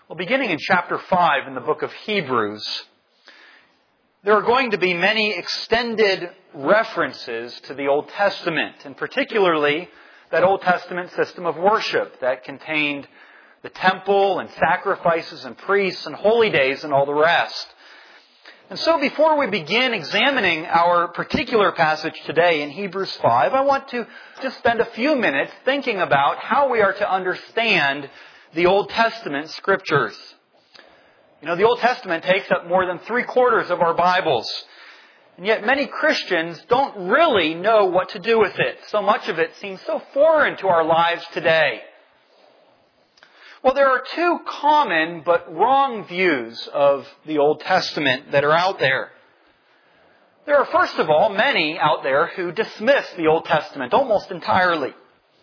Well, beginning in chapter 5 in the book of Hebrews, there are going to be many extended references to the Old Testament, and particularly that Old Testament system of worship that contained the temple and sacrifices and priests and holy days and all the rest. And so before we begin examining our particular passage today in Hebrews 5, I want to just spend a few minutes thinking about how we are to understand the Old Testament Scriptures. You know, the Old Testament takes up more than 3/4 of our Bibles. And yet many Christians don't really know what to do with it. So much of it seems so foreign to our lives today. Well, there are two common but wrong views of the Old Testament that are out there. There are, first of all, many out there who dismiss the Old Testament almost entirely.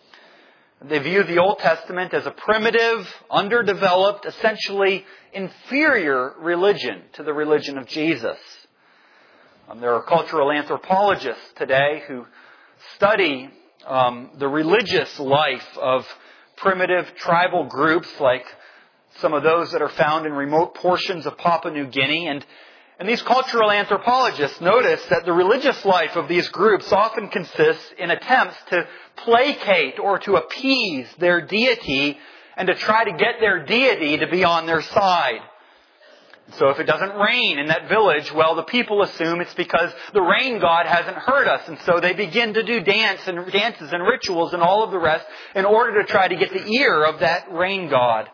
They view the Old Testament as a primitive, underdeveloped, essentially inferior religion to the religion of Jesus. There are cultural anthropologists today who study the religious life of primitive tribal groups like some of those that are found in remote portions of Papua New Guinea. And these cultural anthropologists notice that the religious life of these groups often consists in attempts to placate or to appease their deity and to try to get their deity to be on their side. So if it doesn't rain in that village, well, the people assume it's because the rain god hasn't heard us. And so they begin to do dances and rituals and all of the rest in order to try to get the ear of that rain god.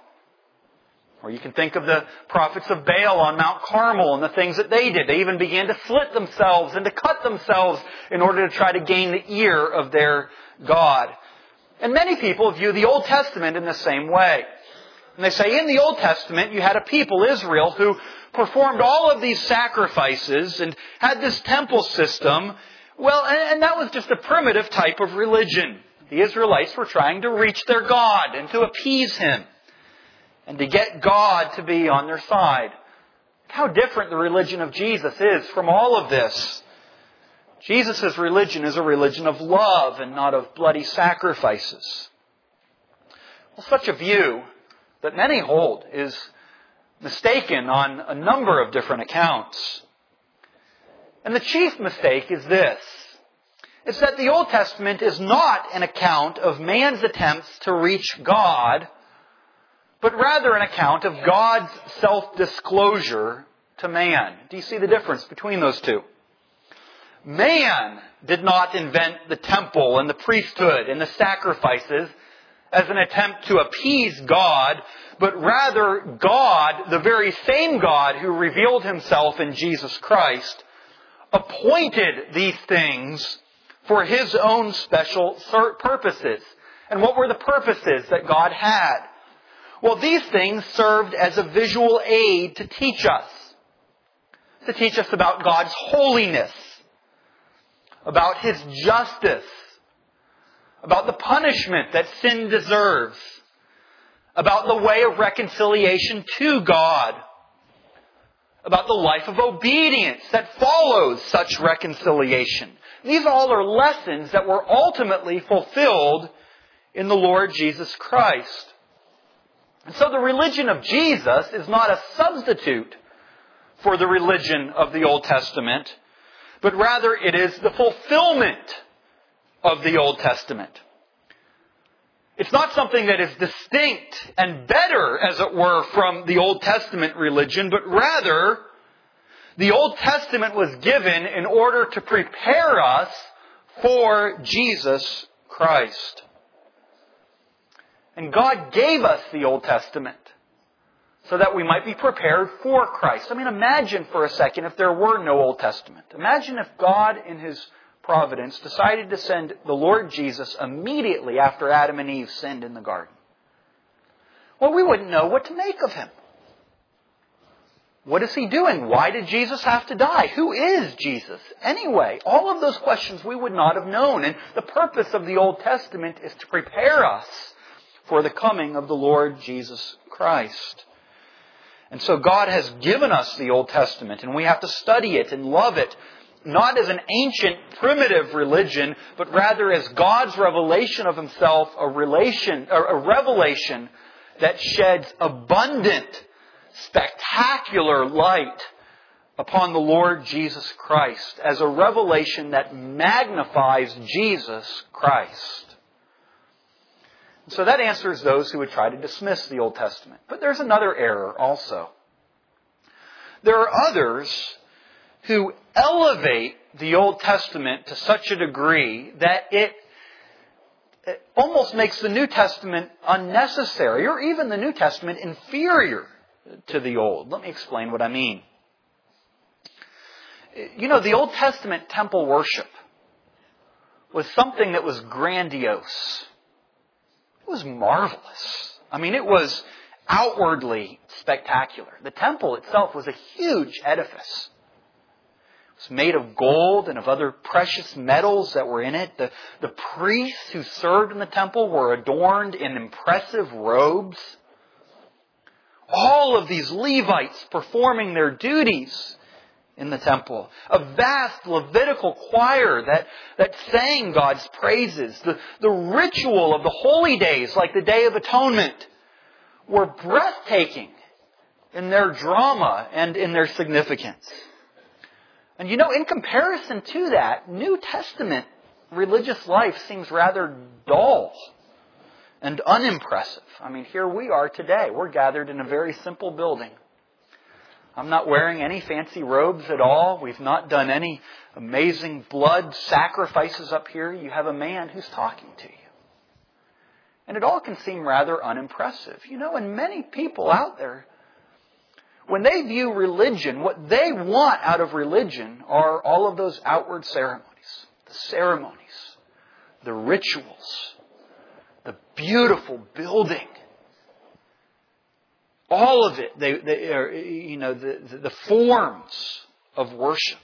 Or you can think of the prophets of Baal on Mount Carmel and the things that they did. They even began to slit themselves and to cut themselves in order to try to gain the ear of their god. And many people view the Old Testament in the same way. And they say in the Old Testament you had a people, Israel, who performed all of these sacrifices and had this temple system. Well, and that was just a primitive type of religion. The Israelites were trying to reach their God and to appease Him and to get God to be on their side. How different the religion of Jesus is from all of this. Jesus' religion is a religion of love and not of bloody sacrifices. Well, such a view that many hold is mistaken on a number of different accounts. And the chief mistake is this. It's that the Old Testament is not an account of man's attempts to reach God, but rather an account of God's self-disclosure to man. Do you see the difference between those two? Man did not invent the temple and the priesthood and the sacrifices as an attempt to appease God, but rather God, the very same God who revealed Himself in Jesus Christ, appointed these things for His own special purposes. And what were the purposes that God had? Well, these things served as a visual aid to teach us about God's holiness, about His justice, about the punishment that sin deserves, about the way of reconciliation to God, about the life of obedience that follows such reconciliation. These all are lessons that were ultimately fulfilled in the Lord Jesus Christ. And so the religion of Jesus is not a substitute for the religion of the Old Testament, but rather it is the fulfillment of the Old Testament. It's not something that is distinct and better, as it were, from the Old Testament religion, but rather the Old Testament was given in order to prepare us for Jesus Christ. And God gave us the Old Testament so that we might be prepared for Christ. I mean, imagine for a second if there were no Old Testament. Imagine if God in His providence decided to send the Lord Jesus immediately after Adam and Eve sinned in the garden. Well, we wouldn't know what to make of Him. What is He doing? Why did Jesus have to die? Who is Jesus? Anyway, all of those questions we would not have known. And the purpose of the Old Testament is to prepare us for the coming of the Lord Jesus Christ. And so God has given us the Old Testament, and we have to study it and love it, not as an ancient, primitive religion, but rather as God's revelation of Himself, a revelation that sheds abundant, spectacular light upon the Lord Jesus Christ as a revelation that magnifies Jesus Christ. So that answers those who would try to dismiss the Old Testament. But there's another error also. There are others who elevate the Old Testament to such a degree that it almost makes the New Testament unnecessary, or even the New Testament inferior to the Old. Let me explain what I mean. You know, the Old Testament temple worship was something that was grandiose. It was marvelous. I mean, it was outwardly spectacular. The temple itself was a huge edifice. It was made of gold and of other precious metals that were in it. The priests who served in the temple were adorned in impressive robes. All of these Levites performing their duties in the temple. A vast Levitical choir that sang God's praises. The ritual of the holy days, like the Day of Atonement, were breathtaking in their drama and in their significance. And you know, in comparison to that, New Testament religious life seems rather dull and unimpressive. I mean, here we are today. We're gathered in a very simple building. I'm not wearing any fancy robes at all. We've not done any amazing blood sacrifices up here. You have a man who's talking to you. And it all can seem rather unimpressive. You know, and many people out there, when they view religion, what they want out of religion are all of those outward ceremonies, the rituals, the beautiful building. All of it, they are, you know, the forms of worship.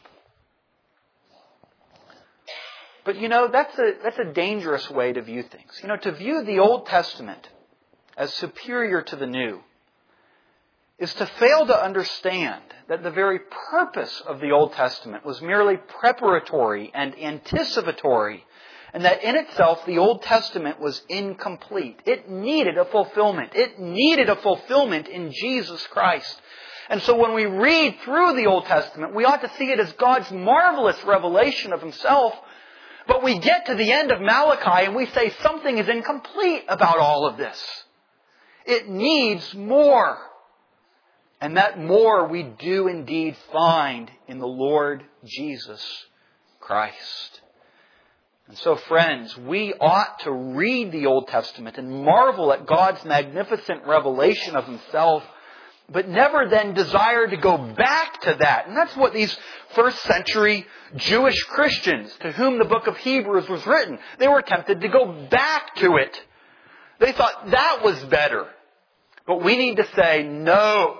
But you know, that's a dangerous way to view things. You know, to view the Old Testament as superior to the New is to fail to understand that the very purpose of the Old Testament was merely preparatory and anticipatory, and that in itself the Old Testament was incomplete. It needed a fulfillment. It needed a fulfillment in Jesus Christ. And so when we read through the Old Testament, we ought to see it as God's marvelous revelation of Himself. But we get to the end of Malachi and we say something is incomplete about all of this. It needs more. And that more we do indeed find in the Lord Jesus Christ. And so, friends, we ought to read the Old Testament and marvel at God's magnificent revelation of Himself, but never then desire to go back to that. And that's what these first century Jewish Christians, to whom the book of Hebrews was written, they were tempted to go back to it. They thought that was better. But we need to say, no.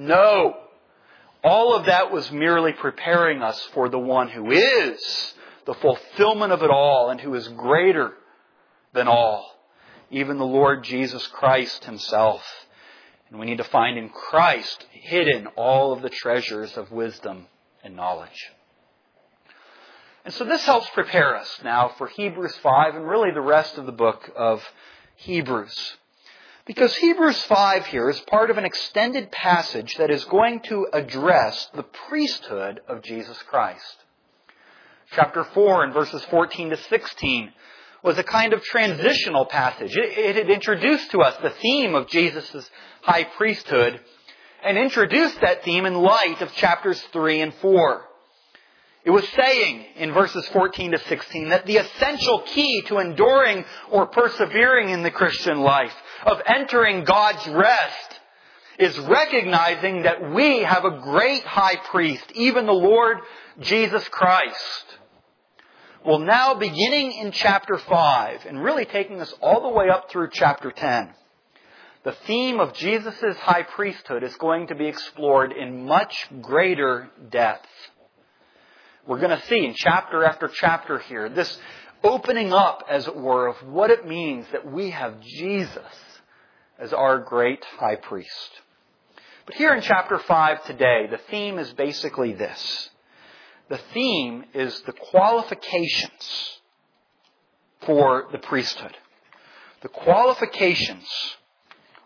All of that was merely preparing us for the one who is the fulfillment of it all and who is greater than all, even the Lord Jesus Christ Himself. And we need to find in Christ hidden all of the treasures of wisdom and knowledge. And so this helps prepare us now for Hebrews 5 and really the rest of the book of Hebrews. Because Hebrews 5 here is part of an extended passage that is going to address the priesthood of Jesus Christ. Chapter 4 and verses 14 to 16 was a kind of transitional passage. It had introduced to us the theme of Jesus' high priesthood and introduced that theme in light of chapters 3 and 4. It was saying in verses 14 to 16 that the essential key to enduring or persevering in the Christian life, of entering God's rest, is recognizing that we have a great high priest, even the Lord Jesus Christ. Well, now beginning in chapter 5 and really taking us all the way up through chapter 10, the theme of Jesus' high priesthood is going to be explored in much greater depth. We're going to see in chapter after chapter here this opening up, as it were, of what it means that we have Jesus as our great high priest. But here in chapter 5 today, the theme is basically this. The theme is the qualifications for the priesthood. The qualifications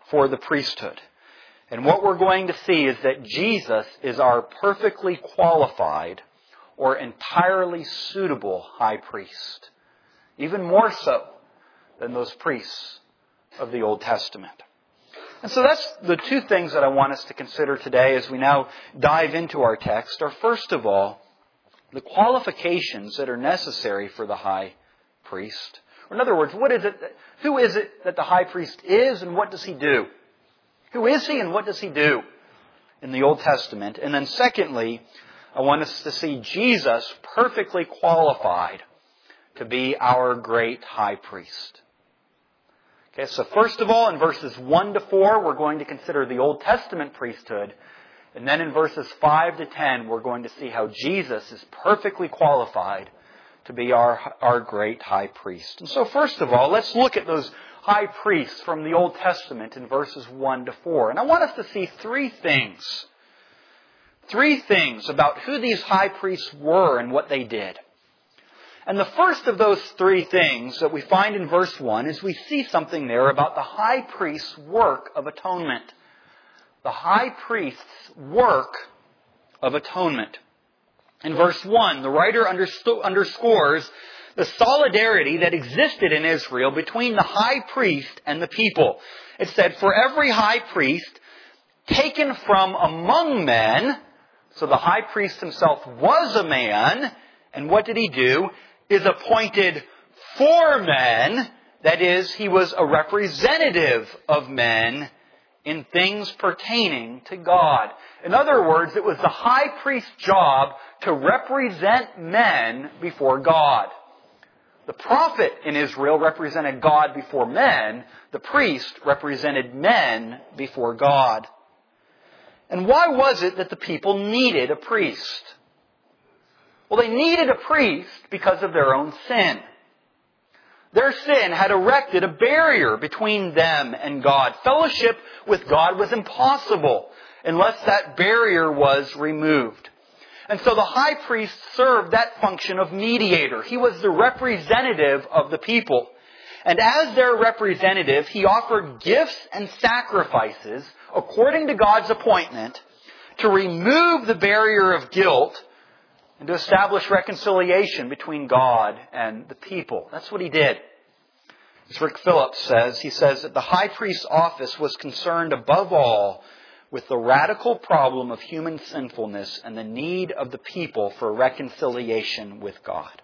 for the priesthood. And what we're going to see is that Jesus is our perfectly qualified or entirely suitable high priest. Even more so than those priests of the Old Testament. And so that's the two things that I want us to consider today as we now dive into our text are, first of all, the qualifications that are necessary for the high priest. Or in other words, who is it that the high priest is and what does he do? Who is he and what does he do in the Old Testament? And then secondly, I want us to see Jesus perfectly qualified to be our great high priest. Okay, so first of all, in verses 1 to 4, we're going to consider the Old Testament priesthood. And then in verses 5 to 10, we're going to see how Jesus is perfectly qualified to be our great high priest. And so first of all, let's look at those high priests from the Old Testament in verses 1 to 4. And I want us to see three things. Three things about who these high priests were and what they did. And the first of those three things that we find in verse 1 is we see something there about the high priest's work of atonement. The high priest's work of atonement. In verse 1, the writer underscores the solidarity that existed in Israel between the high priest and the people. It said, for every high priest taken from among men, so the high priest himself was a man, and what did he do? Is appointed for men, that is, he was a representative of men in things pertaining to God. In other words, it was the high priest's job to represent men before God. The prophet in Israel represented God before men. The priest represented men before God. And why was it that the people needed a priest? Well, they needed a priest because of their own sin. Their sin had erected a barrier between them and God. Fellowship with God was impossible unless that barrier was removed. And so the high priest served that function of mediator. He was the representative of the people. And as their representative, he offered gifts and sacrifices according to God's appointment to remove the barrier of guilt and to establish reconciliation between God and the people. That's what he did. As Rick Phillips says, he says that the high priest's office was concerned above all with the radical problem of human sinfulness and the need of the people for reconciliation with God.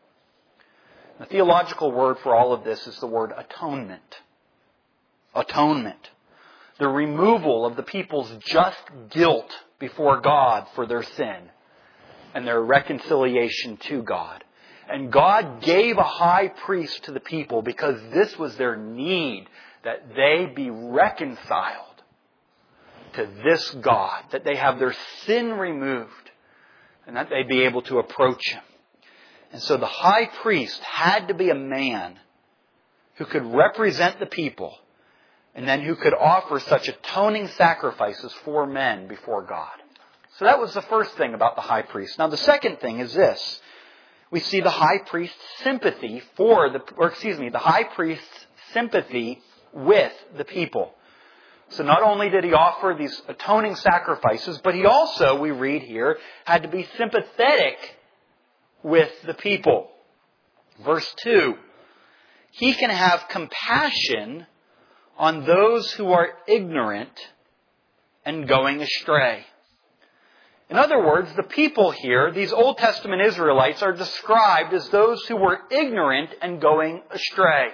The theological word for all of this is the word atonement. Atonement. The removal of the people's just guilt before God for their sin and their reconciliation to God. And God gave a high priest to the people because this was their need, that they be reconciled to this God, that they have their sin removed, and that they be able to approach Him. And so the high priest had to be a man who could represent the people, and then who could offer such atoning sacrifices for men before God. So that was the first thing about the high priest. Now the second thing is this. We see the high priest's sympathy the high priest's sympathy with the people. So not only did he offer these atoning sacrifices, but he also, we read here, had to be sympathetic with the people. Verse 2, he can have compassion on those who are ignorant and going astray. In other words, the people here, these Old Testament Israelites, are described as those who were ignorant and going astray.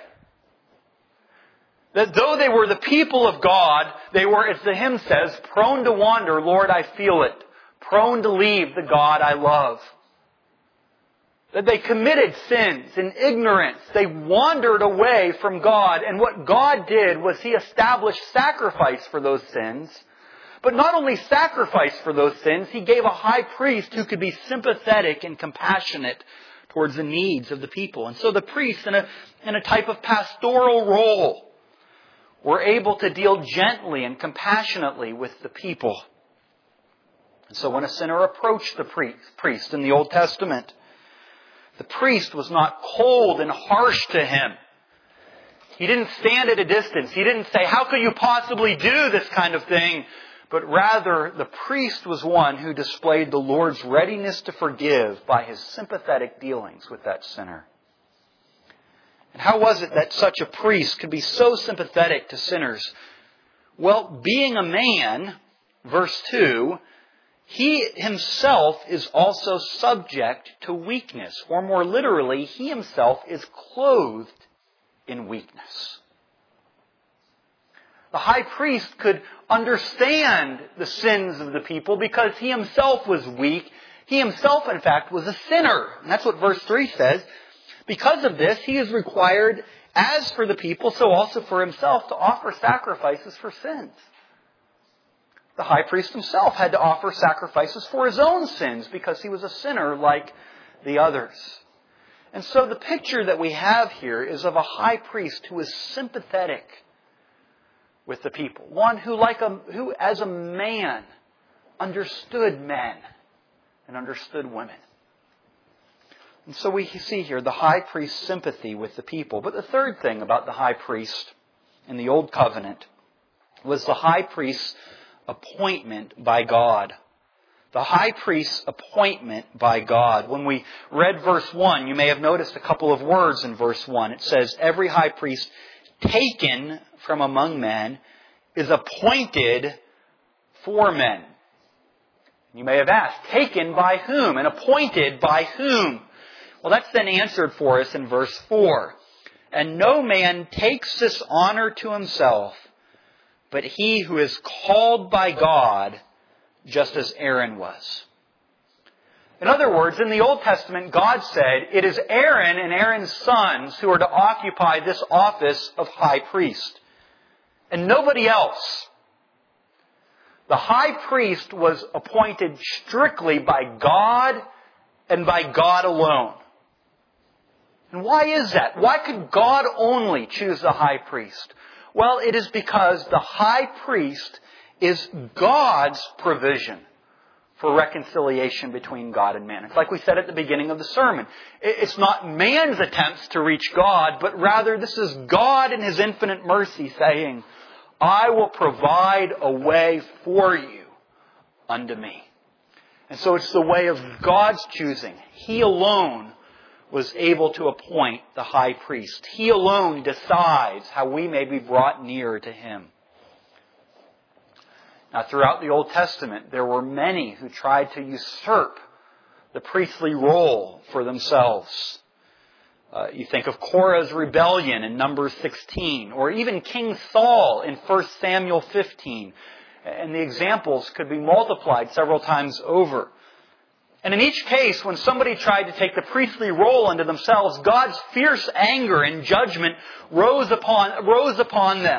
That though they were the people of God, they were, as the hymn says, prone to wander, Lord, I feel it. Prone to leave the God I love. That they committed sins in ignorance. They wandered away from God. And what God did was He established sacrifice for those sins. But not only sacrifice for those sins, He gave a high priest who could be sympathetic and compassionate towards the needs of the people. And so the priests, in a type of pastoral role, were able to deal gently and compassionately with the people. And so when a sinner approached the priest in the Old Testament, the priest was not cold and harsh to him. He didn't stand at a distance. He didn't say, how could you possibly do this kind of thing? But rather, the priest was one who displayed the Lord's readiness to forgive by his sympathetic dealings with that sinner. And how was it that such a priest could be so sympathetic to sinners? Well, being a man, verse 2, he himself is also subject to weakness. Or more literally, he himself is clothed in weakness. The high priest could understand the sins of the people because he himself was weak. He himself, in fact, was a sinner. And that's what verse 3 says. Because of this, he is required, as for the people, so also for himself, to offer sacrifices for sins. The high priest himself had to offer sacrifices for his own sins because he was a sinner like the others. And so the picture that we have here is of a high priest who is sympathetic with the people. One who as a man, understood men and understood women. And so we see here the high priest's sympathy with the people. But the third thing about the high priest in the Old Covenant was the high priest's appointment by God. The high priest's appointment by God. When we read verse 1, you may have noticed a couple of words in verse 1. It says, every high priest taken from among men is appointed for men. You may have asked, taken by whom and appointed by whom? Well, that's then answered for us in verse 4. And no man takes this honor to himself, but he who is called by God, just as Aaron was. In other words, in the Old Testament, God said, it is Aaron and Aaron's sons who are to occupy this office of high priest, and nobody else. The high priest was appointed strictly by God and by God alone. And why is that? Why could God only choose the high priest? Well, it is because the high priest is God's provision for reconciliation between God and man. It's like we said at the beginning of the sermon. It's not man's attempts to reach God, but rather this is God in His infinite mercy saying, I will provide a way for you unto me. And so it's the way of God's choosing. He alone was able to appoint the high priest. He alone decides how we may be brought near to Him. Now, throughout the Old Testament, there were many who tried to usurp the priestly role for themselves. You think of Korah's rebellion in Numbers 16, or even King Saul in 1 Samuel 15. And the examples could be multiplied several times over. And in each case, when somebody tried to take the priestly role unto themselves, God's fierce anger and judgment rose upon them.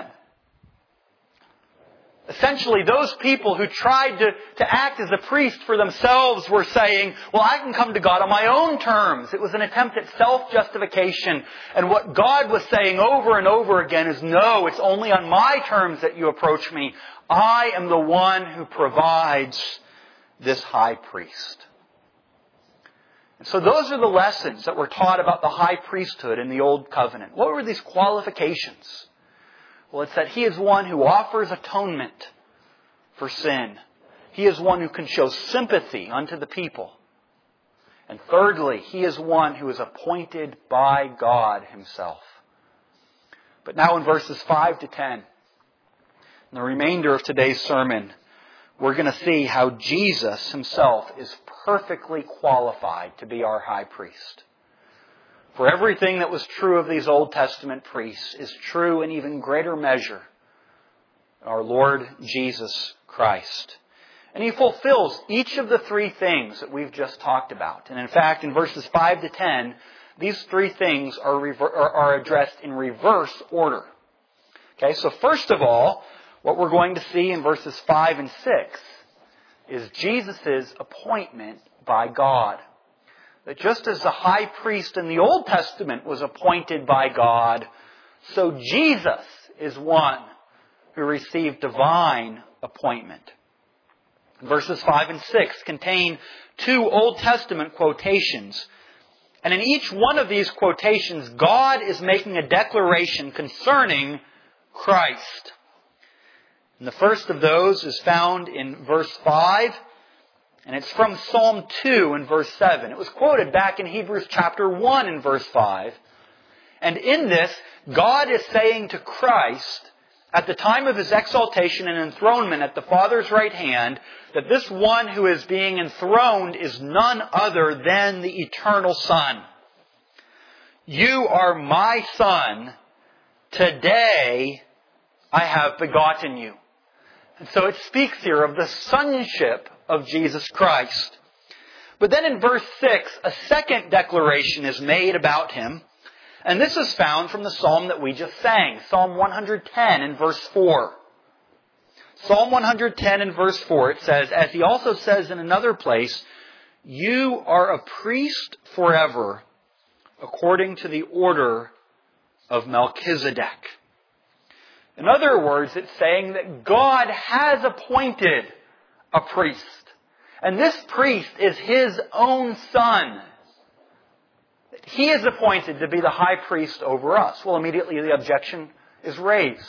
Essentially, those people who tried to act as a priest for themselves were saying, well, I can come to God on my own terms. It was an attempt at self-justification. And what God was saying over and over again is, no, it's only on my terms that you approach me. I am the one who provides this high priest. And so those are the lessons that were taught about the high priesthood in the Old Covenant. What were these qualifications? Well, it's that he is one who offers atonement for sin. He is one who can show sympathy unto the people. And thirdly, he is one who is appointed by God Himself. But now in verses 5 to 10, in the remainder of today's sermon, we're going to see how Jesus Himself is perfectly qualified to be our high priest. For everything that was true of these Old Testament priests is true in even greater measure in our Lord Jesus Christ. And He fulfills each of the three things that we've just talked about. And in fact, in verses 5 to 10, these three things are addressed in reverse order. Okay, so first of all, what we're going to see in verses 5 and 6 is Jesus' appointment by God. That just as the high priest in the Old Testament was appointed by God, so Jesus is one who received divine appointment. Verses 5 and 6 contain two Old Testament quotations. And in each one of these quotations, God is making a declaration concerning Christ. And the first of those is found in verse 5, and it's from Psalm 2 in verse 7. It was quoted back in Hebrews chapter 1 in verse 5. And in this, God is saying to Christ, at the time of His exaltation and enthronement at the Father's right hand, that this one who is being enthroned is none other than the eternal Son. You are my Son. Today I have begotten you. And so it speaks here of the sonship of Jesus Christ. But then in verse 6, a second declaration is made about Him. And this is found from the psalm that we just sang, Psalm 110 in verse 4. Psalm 110 in verse 4, it says, as he also says in another place, you are a priest forever, according to the order of Melchizedek. In other words, it's saying that God has appointed a priest. And this priest is His own Son. He is appointed to be the high priest over us. Well, immediately the objection is raised.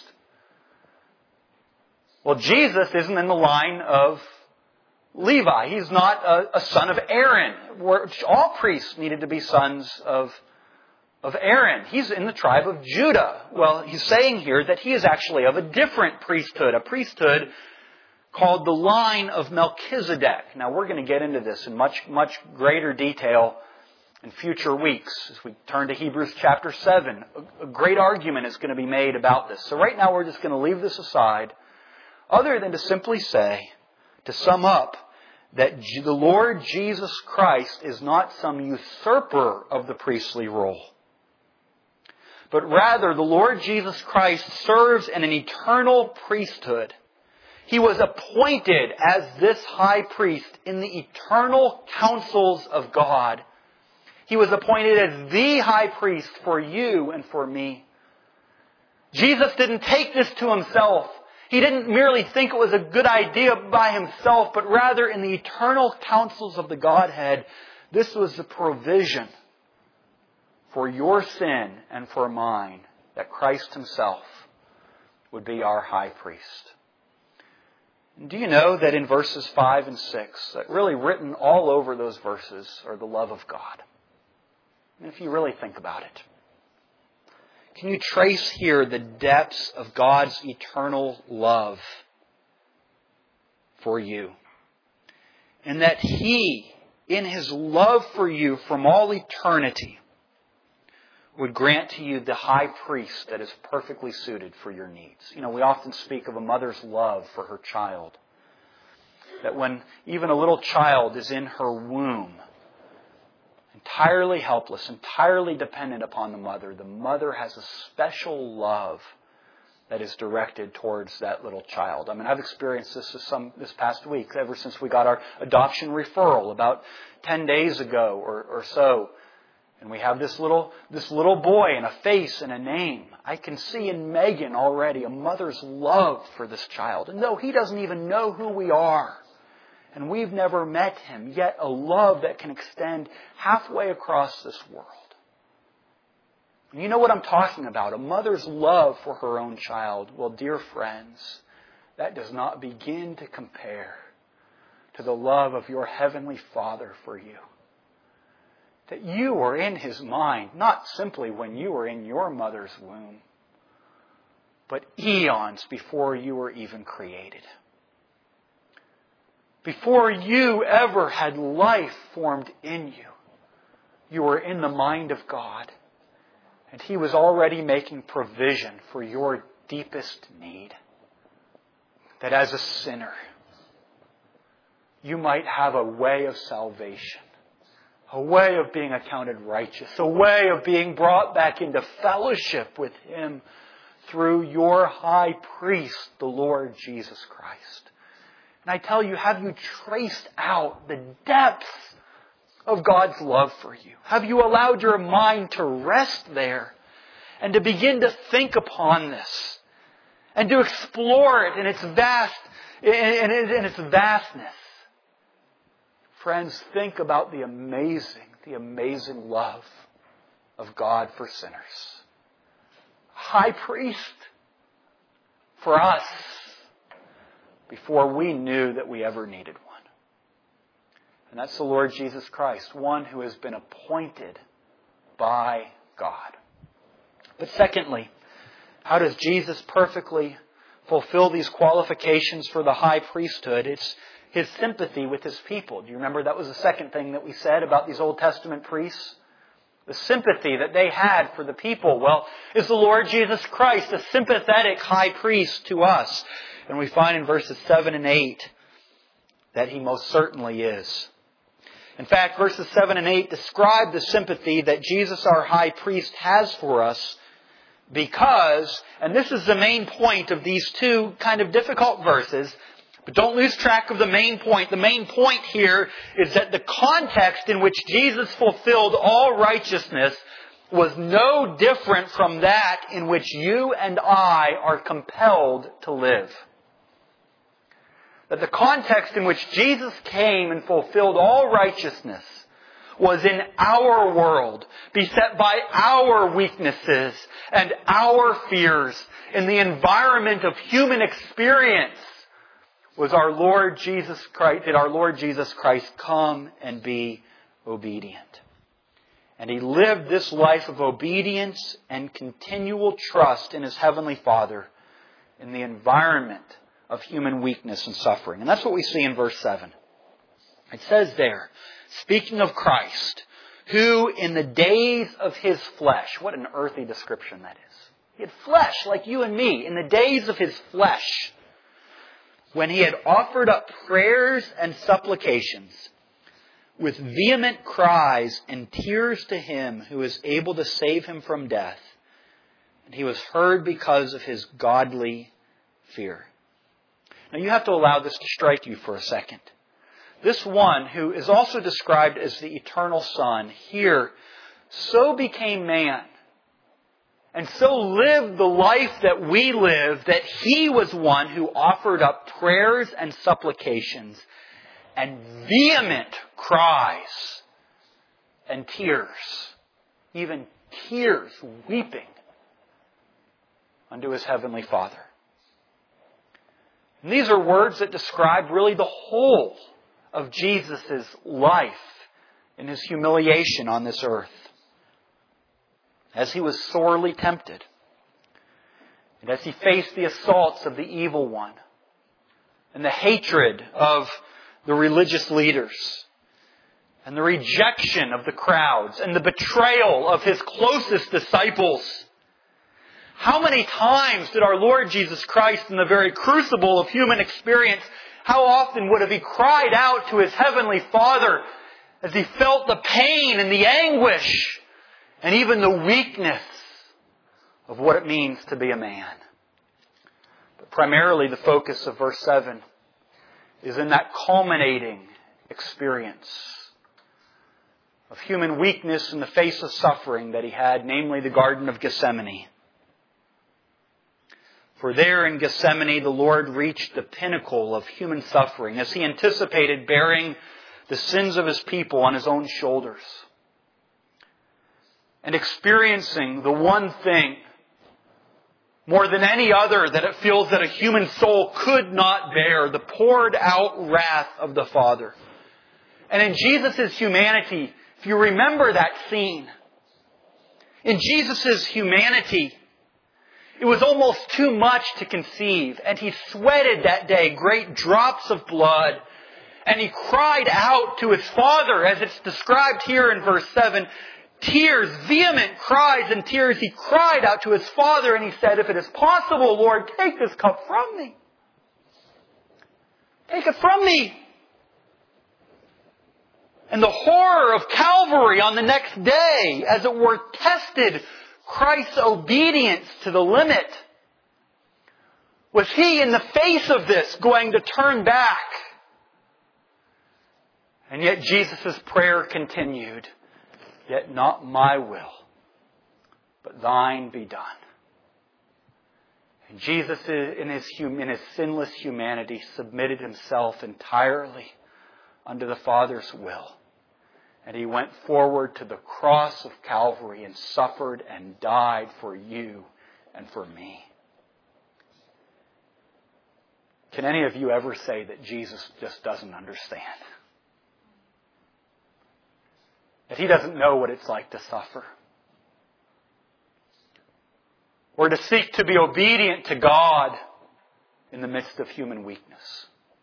Well, Jesus isn't in the line of Levi. He's not a son of Aaron. All priests needed to be sons of Aaron. He's in the tribe of Judah. Well, he's saying here that he is actually of a different priesthood, a priesthood called the line of Melchizedek. Now, we're going to get into this in much, much greater detail in future weeks. As we turn to Hebrews chapter 7, a great argument is going to be made about this. So right now we're just going to leave this aside, other than to simply say, to sum up, that the Lord Jesus Christ is not some usurper of the priestly role, but rather the Lord Jesus Christ serves in an eternal priesthood. He was appointed as this high priest in the eternal counsels of God. He was appointed as the high priest for you and for me. Jesus didn't take this to Himself. He didn't merely think it was a good idea by Himself, but rather in the eternal counsels of the Godhead, this was the provision for your sin and for mine, that Christ Himself would be our high priest. And do you know that in verses 5 and 6, that really written all over those verses are the love of God? And if you really think about it, can you trace here the depths of God's eternal love for you? And that He, in His love for you from all eternity, would grant to you the high priest that is perfectly suited for your needs. You know, we often speak of a mother's love for her child. That when even a little child is in her womb, entirely helpless, entirely dependent upon the mother has a special love that is directed towards that little child. I mean, I've experienced this past week, ever since we got our adoption referral about 10 days ago or so. And we have this little boy and a face and a name. I can see in Megan already a mother's love for this child. And though he doesn't even know who we are, and we've never met him, yet a love that can extend halfway across this world. And you know what I'm talking about, a mother's love for her own child. Well, dear friends, that does not begin to compare to the love of your Heavenly Father for you. That you were in His mind, not simply when you were in your mother's womb, but eons before you were even created. Before you ever had life formed in you, you were in the mind of God. And He was already making provision for your deepest need. That as a sinner, you might have a way of salvation. A way of being accounted righteous. A way of being brought back into fellowship with Him through your high priest, the Lord Jesus Christ. And I tell you, have you traced out the depths of God's love for you? Have you allowed your mind to rest there and to begin to think upon this and to explore it in its vastness? Friends, think about the amazing love of God for sinners. High priest for us before we knew that we ever needed one. And that's the Lord Jesus Christ, one who has been appointed by God. But secondly, how does Jesus perfectly fulfill these qualifications for the high priesthood? It's His sympathy with His people. Do you remember that was the second thing that we said about these Old Testament priests? The sympathy that they had for the people. Well, is the Lord Jesus Christ a sympathetic high priest to us? And we find in verses 7 and 8 that He most certainly is. In fact, verses 7 and 8 describe the sympathy that Jesus, our high priest, has for us because, and this is the main point of these two kind of difficult verses, but don't lose track of the main point. The main point here is that the context in which Jesus fulfilled all righteousness was no different from that in which you and I are compelled to live. That the context in which Jesus came and fulfilled all righteousness was in our world, beset by our weaknesses and our fears, in the environment of human experience. Was our Lord Jesus Christ, did our Lord Jesus Christ come and be obedient? And He lived this life of obedience and continual trust in His Heavenly Father in the environment of human weakness and suffering. And that's what we see in verse 7. It says there, speaking of Christ, who in the days of His flesh, what an earthy description that is. He had flesh like you and me. In the days of His flesh, when He had offered up prayers and supplications with vehement cries and tears to Him who is able to save Him from death, and He was heard because of His godly fear. Now you have to allow this to strike you for a second. This one who is also described as the eternal Son here so became man and so lived the life that we live that He was one who offered up prayers and supplications and vehement cries and tears, even tears, weeping unto His Heavenly Father. And these are words that describe really the whole of Jesus' life in His humiliation on this earth. As He was sorely tempted, and as He faced the assaults of the evil one, and the hatred of the religious leaders, and the rejection of the crowds, and the betrayal of His closest disciples. How many times did our Lord Jesus Christ, in the very crucible of human experience, how often would have He cried out to His Heavenly Father as He felt the pain and the anguish and even the weakness of what it means to be a man? But primarily the focus of verse 7 is in that culminating experience of human weakness in the face of suffering that He had, namely the Garden of Gethsemane. For there in Gethsemane, the Lord reached the pinnacle of human suffering as He anticipated bearing the sins of His people on His own shoulders. And experiencing the one thing, more than any other, that it feels that a human soul could not bear, the poured out wrath of the Father. And in Jesus' humanity, if you remember that scene, in Jesus' humanity, it was almost too much to conceive. And He sweated that day great drops of blood. And He cried out to His Father, as it's described here in verse 7. Tears, vehement cries and tears. He cried out to His Father and He said, if it is possible, Lord, take this cup from me. Take it from me. And the horror of Calvary on the next day, as it were, tested Christ's obedience to the limit. Was He, in the face of this, going to turn back? And yet Jesus' prayer continued. Yet not my will, but thine be done. And Jesus, in his sinless humanity, submitted Himself entirely unto the Father's will. And He went forward to the cross of Calvary and suffered and died for you and for me. Can any of you ever say that Jesus just doesn't understand? That He doesn't know what it's like to suffer? Or to seek to be obedient to God in the midst of human weakness?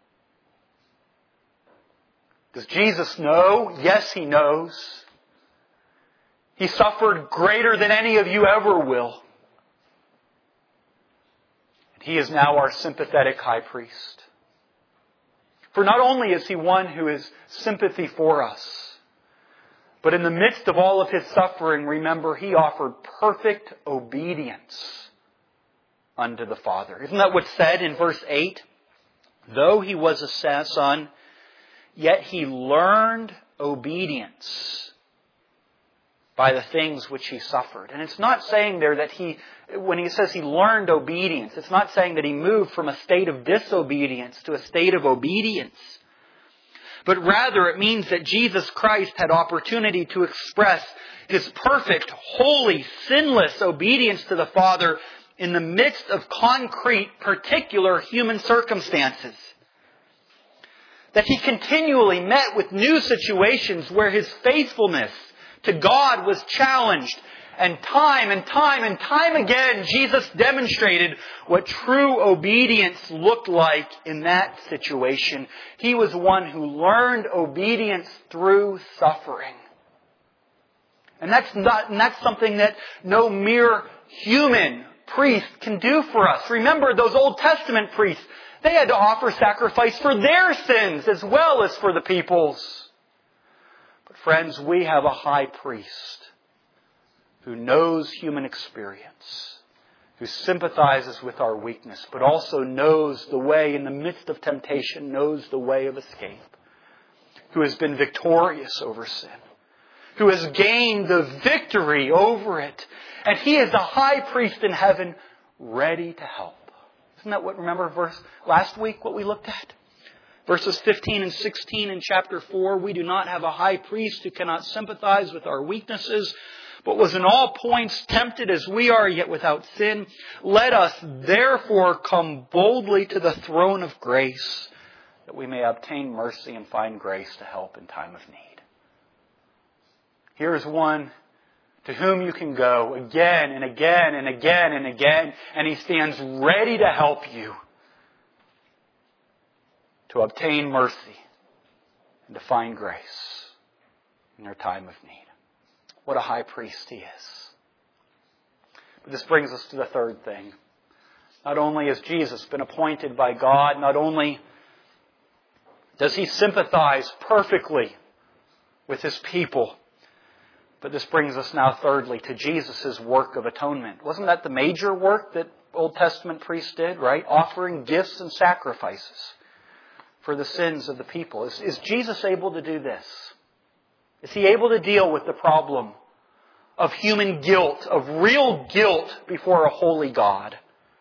Does Jesus know? Yes, He knows. He suffered greater than any of you ever will. And He is now our sympathetic high priest. For not only is He one who is sympathy for us, but in the midst of all of His suffering, remember, He offered perfect obedience unto the Father. Isn't that what's said in verse 8? Though He was a son, yet He learned obedience by the things which He suffered. And it's not saying there that when He says He learned obedience, it's not saying that He moved from a state of disobedience to a state of obedience. But rather it means that Jesus Christ had opportunity to express His perfect, holy, sinless obedience to the Father in the midst of concrete, particular human circumstances. That He continually met with new situations where His faithfulness to God was challenged. And time again, Jesus demonstrated what true obedience looked like in that situation. He was one who learned obedience through suffering. And that's something that no mere human priest can do for us. Remember, those Old Testament priests, they had to offer sacrifice for their sins as well as for the people's. But friends, we have a high priest who knows human experience, who sympathizes with our weakness, but also knows the way in the midst of temptation, knows the way of escape, who has been victorious over sin, who has gained the victory over it. And He is the high priest in heaven, ready to help. Isn't that what, remember last week what we looked at? Verses 15 and 16 in chapter 4, we do not have a high priest who cannot sympathize with our weaknesses, but was in all points tempted as we are, yet without sin. Let us therefore come boldly to the throne of grace, that we may obtain mercy and find grace to help in time of need. Here's one to whom you can go again and again and again and again, and He stands ready to help you to obtain mercy and to find grace in your time of need. What a high priest He is. But this brings us to the third thing. Not only has Jesus been appointed by God, not only does He sympathize perfectly with His people, but this brings us now thirdly to Jesus' work of atonement. Wasn't that the major work that Old Testament priests did, right? Offering gifts and sacrifices for the sins of the people. Is Jesus able to do this? Is He able to deal with the problem of human guilt, of real guilt before a holy God?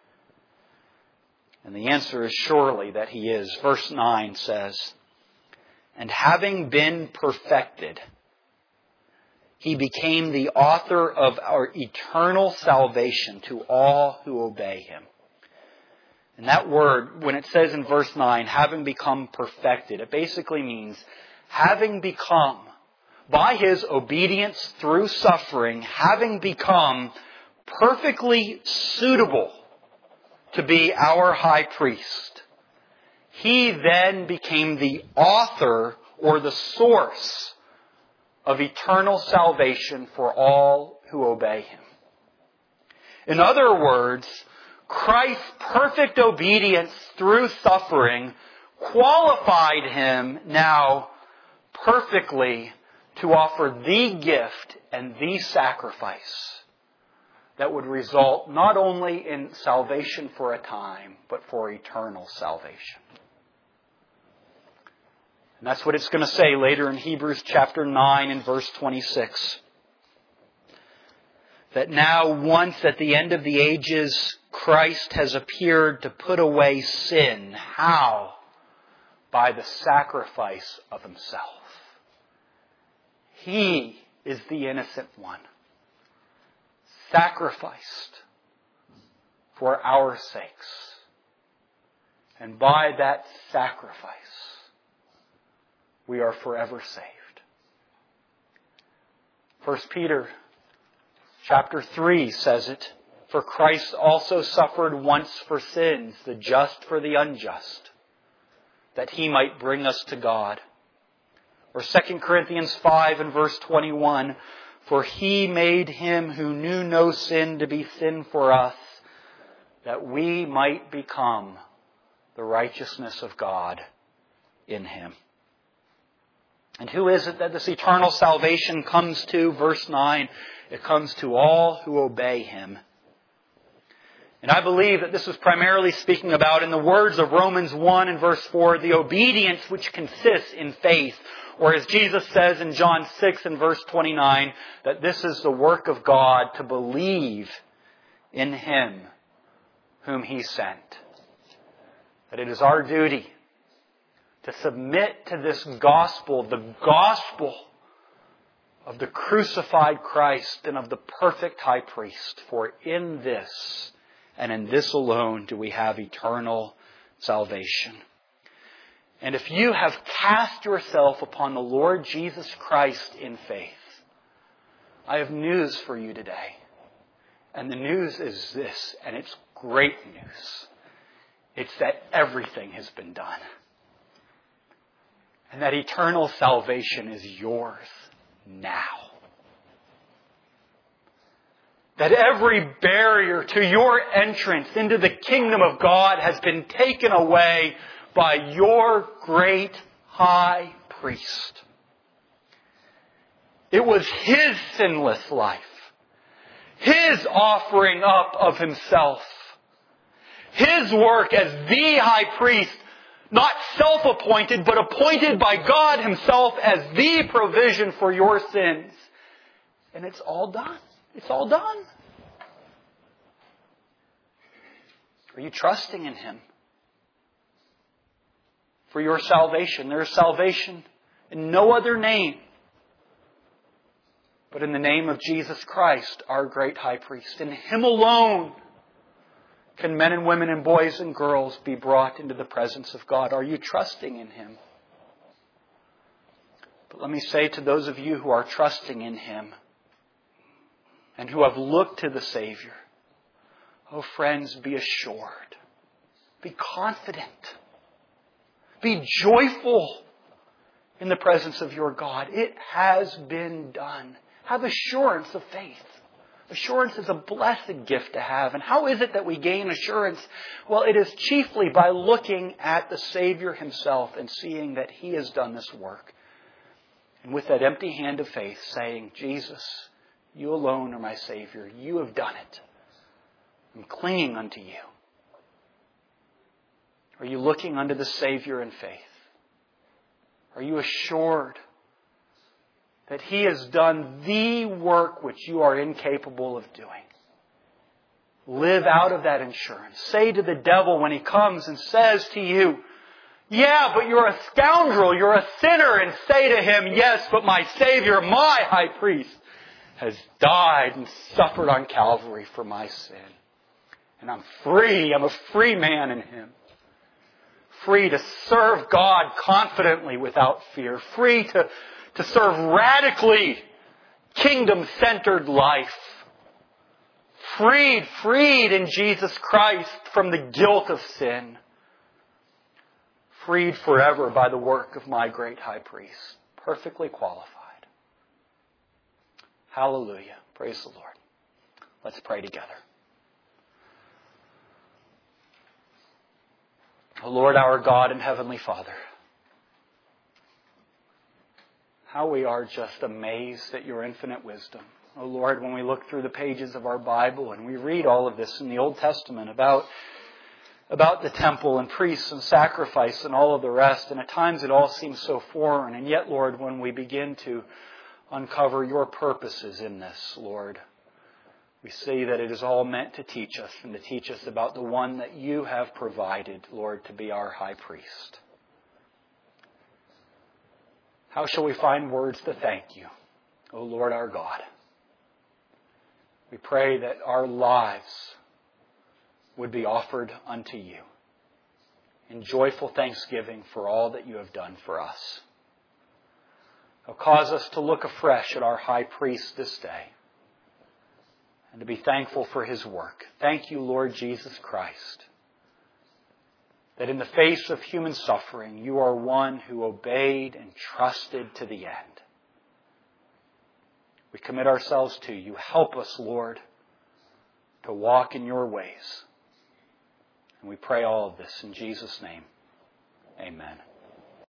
And the answer is surely that He is. Verse 9 says, and having been perfected, He became the author of our eternal salvation to all who obey Him. And that word, when it says in verse 9, having become perfected, it basically means having become, by His obedience through suffering, having become perfectly suitable to be our high priest, He then became the author or the source of eternal salvation for all who obey Him. In other words, Christ's perfect obedience through suffering qualified Him now perfectly to offer the gift and the sacrifice that would result not only in salvation for a time, but for eternal salvation. And that's what it's going to say later in Hebrews chapter 9 and verse 26. That now once at the end of the ages, Christ has appeared to put away sin. How? by the sacrifice of Himself. He is the innocent one, sacrificed for our sakes. And by that sacrifice, we are forever saved. 1 Peter chapter 3 says it, "For Christ also suffered once for sins, the just for the unjust, that He might bring us to God." Or 2 Corinthians 5 and verse 21, "For He made Him who knew no sin to be sin for us, that we might become the righteousness of God in Him." And who is it that this eternal salvation comes to? Verse 9, it comes to all who obey Him. And I believe that this is primarily speaking about, in the words of Romans 1 and verse 4, the obedience which consists in faith. Or as Jesus says in John 6 and verse 29, that this is the work of God to believe in Him whom He sent. That it is our duty to submit to this gospel, the gospel of the crucified Christ and of the perfect high priest. For in this and in this alone do we have eternal salvation. And if you have cast yourself upon the Lord Jesus Christ in faith, I have news for you today. And the news is this, and it's great news. It's that everything has been done. And that eternal salvation is yours now. That every barrier to your entrance into the kingdom of God has been taken away by your great high priest. It was His sinless life, His offering up of Himself, His work as the high priest, not self-appointed, but appointed by God Himself as the provision for your sins. And it's all done. It's all done. Are you trusting in Him for your salvation? There is salvation in no other name but in the name of Jesus Christ, our great high priest. In Him alone can men and women and boys and girls be brought into the presence of God. Are you trusting in Him? But let me say to those of you who are trusting in Him and who have looked to the Savior, oh friends, be assured. Be confident. Be joyful in the presence of your God. It has been done. Have assurance of faith. Assurance is a blessed gift to have. And how is it that we gain assurance? Well, it is chiefly by looking at the Savior Himself and seeing that He has done this work. And with that empty hand of faith saying, Jesus, You alone are my Savior. You have done it. I'm clinging unto You. Are you looking unto the Savior in faith? Are you assured that He has done the work which you are incapable of doing? Live out of that assurance. Say to the devil when he comes and says to you, yeah, but you're a scoundrel, you're a sinner, and say to him, yes, but my Savior, my high priest, has died and suffered on Calvary for my sin. And I'm free. I'm a free man in Him. Free to serve God confidently without fear. Free to serve radically kingdom-centered life. Freed in Jesus Christ from the guilt of sin. Freed forever by the work of my great high priest. Perfectly qualified. Hallelujah. Praise the Lord. Let's pray together. O Lord, our God and Heavenly Father, how we are just amazed at Your infinite wisdom. O Lord, when we look through the pages of our Bible and we read all of this in the Old Testament about the temple and priests and sacrifice and all of the rest, and at times it all seems so foreign. And yet, Lord, when we begin to uncover Your purposes in this, Lord, we see that it is all meant to teach us and to teach us about the one that You have provided, Lord, to be our high priest. How shall we find words to thank you, O Lord our God? We pray that our lives would be offered unto you in joyful thanksgiving for all that you have done for us. Oh, cause us to look afresh at our high priest this day and to be thankful for his work. Thank you, Lord Jesus Christ, that in the face of human suffering, you are one who obeyed and trusted to the end. We commit ourselves to you. Help us, Lord, to walk in your ways. And we pray all of this in Jesus' name. Amen.